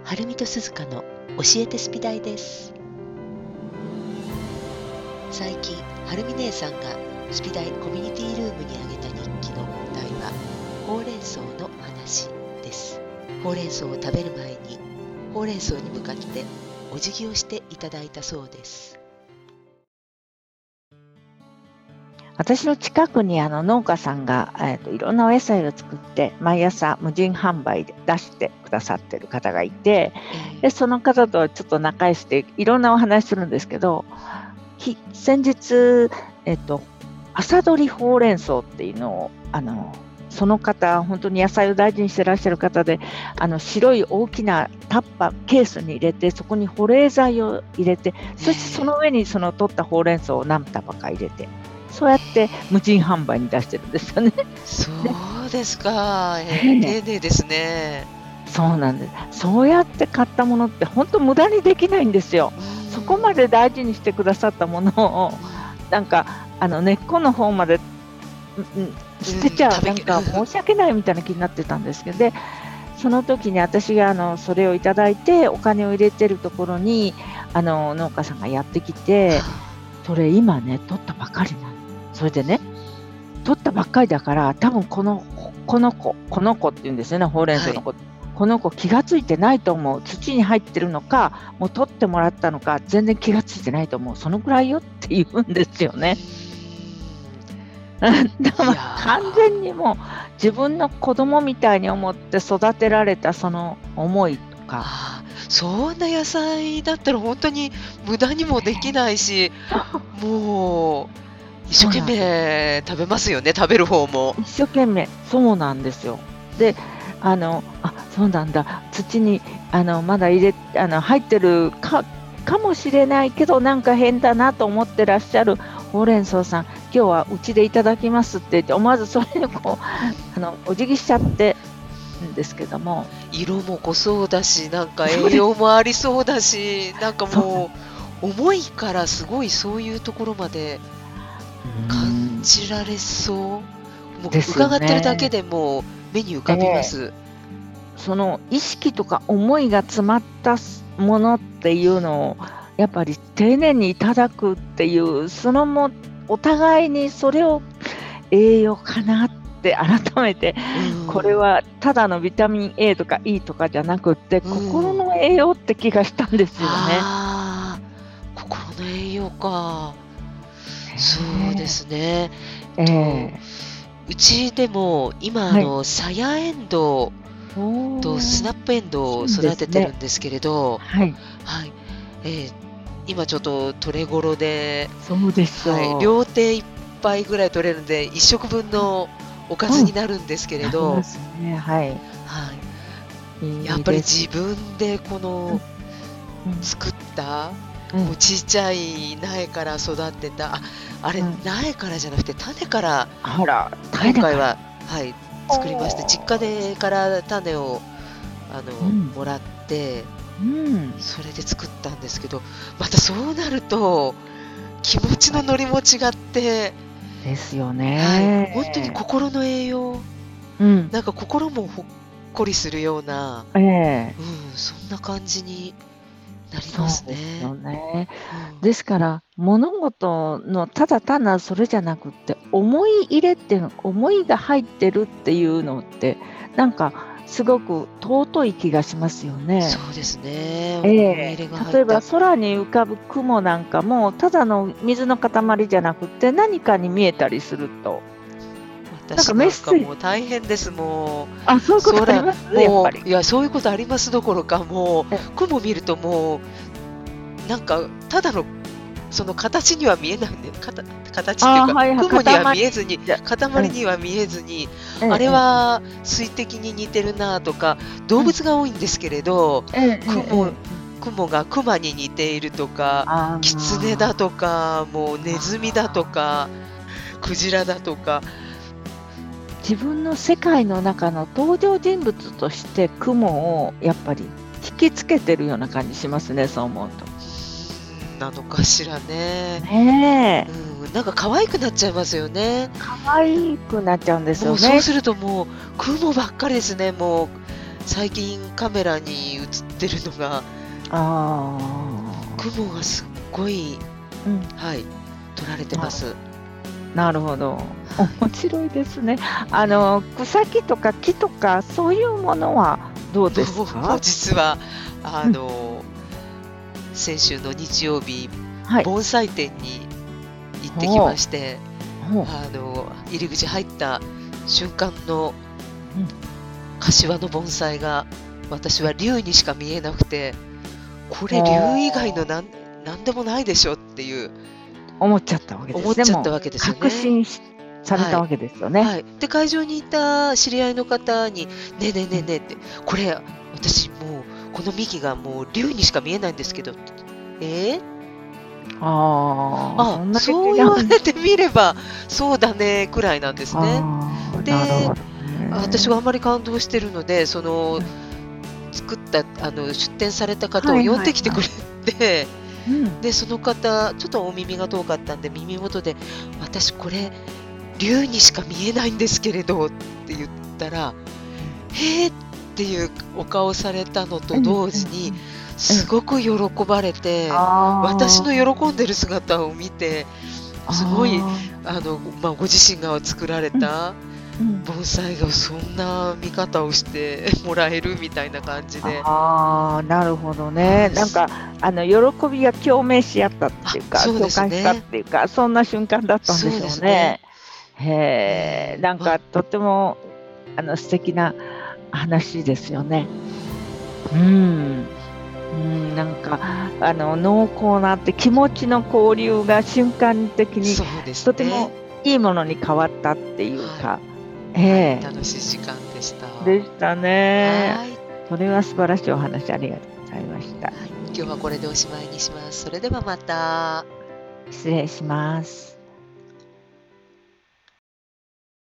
はるみとすずかの教えてスピダイです。最近はるみ姉さんがスピダイコミュニティルームにあげた日記の題はほうれん草の話です。ほうれん草を食べる前にほうれん草に向かってお辞儀をしていただいたそうです。 私の近くに農家さんが、いろんなお野菜を作って毎朝無人販売で出してくださってる方がいて、でその方とはちょっと仲良しでいろんなお話するんですけど、先日、朝採りほうれん草っていうのをその方本当に野菜を大事にしてらっしゃる方で、白い大きなタッパーケースに入れて、そこに保冷剤を入れて、そしてその上にその取ったほうれん草を何束か入れて、そうやって無人販売に出してるんですよね。 そうですか、丁寧ですね。 そうなんです。そうやって買ったものって本当無駄にできないんですよ。そこまで大事にしてくださったものをなんか根っこの方まで捨てちゃう、なんか申し訳ないみたいな気になってたんですけど、でその時に私がそれをいただいてお金を入れてるところに農家さんがやってきて、それ今ね取ったばかりなの。それでね、取ったばっかりだから多分この子って言うんですよね、ほうれん草の子、はい、この子気がついてないと思う。土に入ってるのかもう取ってもらったのか全然気がついてないと思う。そのくらいよって言うんですよね。だから完全にもう自分の子供みたいに思って育てられたその思いとか、 そんな野菜だったら本当に無駄にもできないし、もう一生懸命食べますよね、食べる方も。 一生懸命、そうなんですよ。で、そうなんだ、土にまだ入ってるかもしれないけど、なんか変だなと思ってらっしゃるほうれん草さん、今日はうちでいただきますって言って、思わずそれにお辞儀しちゃってんですけども、 色も濃そうだし、なんか栄養もありそうだし、なんかもう重いからすごいそういうところまで感じられそう。もう伺ってるだけでもう目に浮かびます。 その意識とか思いが詰まったものっていうのをやっぱり丁寧にいただくっていう、そのもお互いにそれを栄養かなって改めて、これはただのビタミン A とか E とかじゃなくって、心の栄養って気がしたんですよね。 心の栄養か。そうですね。うちでも今さやえんどうとスナップエンドウを育ててるんですけれど、今ちょっと取れ頃で、 そうですよ、 両手いっぱいぐらい取れるんで1食分のおかずになるんですけれど、やっぱり自分でこの作ったもうちっちゃい苗から育てた、あれ苗からじゃなくて種から今回は作りまして、実家でから種をもらって、それで作ったんですけど、またそうなると気持ちの乗りも違ってですよね。 本当に心の栄養、なんか心もほっこりするような、そんな感じになりますね。 ですから物事のただ単なるそれじゃなくって、思い入れっていうの、思いが入ってるっていうのってなんかすごく尊い気がしますよね。 そうですね。 例えば空に浮かぶ雲なんかもただの水の塊じゃなくて何かに見えたりすると、 私なんかもう大変です。もうそういうことあります？やっぱりいや、そういうことありますどころか、もう雲見るともうなんかただのその形には見えないんで、形っていうか雲には見えずに、塊には見えずに、あれは水滴に似てるなとか、動物が多いんですけれど、雲が熊に似ているとか、キツネだとか、もうネズミだとか、クジラだとか、 自分の世界の中の登場人物として雲をやっぱり引きつけてるような感じしますね、そう思うと。 なのかしらね。なんか可愛くなっちゃいますよね。 可愛くなっちゃうんですよね。 そうするともう雲ばっかりですね。もう最近カメラに映ってるのが、 あ雲がすっごい、 あ、 はい、撮られてます。 なるほど。面白いですね。草木とか木とかそういうものはどうですもうか？ 実は、 うん、 先週の日曜日、 はい。 盆栽店に行ってきほう、 まして、 ほう、 入り口入った瞬間のうん、 柏の盆栽が、私は竜にしか見えなくて、これ竜以外のほう、 なんでもないでしょっていう、 思っちゃったわけです。 思っちゃったでも、 わけですよね。 確信されはい。 たわけですよね。 はい。で、会場にいた知り合いの方に、ねえねえねうん。 えねえって、これ、私もう、この幹がもう竜にしか見えないんですけど、えーああ、そんなにそう違うんだ。 言われてみれば、そうだね、くらいなんですね。 ああ、なるで、 ほどね。 私があまり感動してるので、 うん。 作った、出展された方をはい呼んはいはい。 できてくれて、 うん。 で、その方、ちょっとお耳が遠かったんで、耳元で、私これ、竜にしか見えないんですけれどって言ったら、 うん。 へーっていうお顔されたのとうんうん同時に、 うん。 すごく喜ばれて、私のああ、 喜んでる姿を見て、すごい、 ああ、 ご自身が作られうん、 たうん。 盆栽がそんな見方をしてもらえるみたいな感じで、 ああ、なるほどね。 はい。 なんか、喜びが共鳴し合ったっていうか、 そうで共感したっすね。 ていうか、そんな瞬間だったんでそうしですね。 ょうね。へえ、なんかとても、素敵な話ですよね。うん。うん、なんか、濃厚なって気持ちの交流が瞬間的にそうですとてもね。 いいものに変わったっていうはい。 か、えはい、 え、 楽しい時間でした。 でしたね。 はい。 それは素晴らしいお話ありがとうございました。 はい。今日はこれでおしまいにします。それではまた。 失礼します。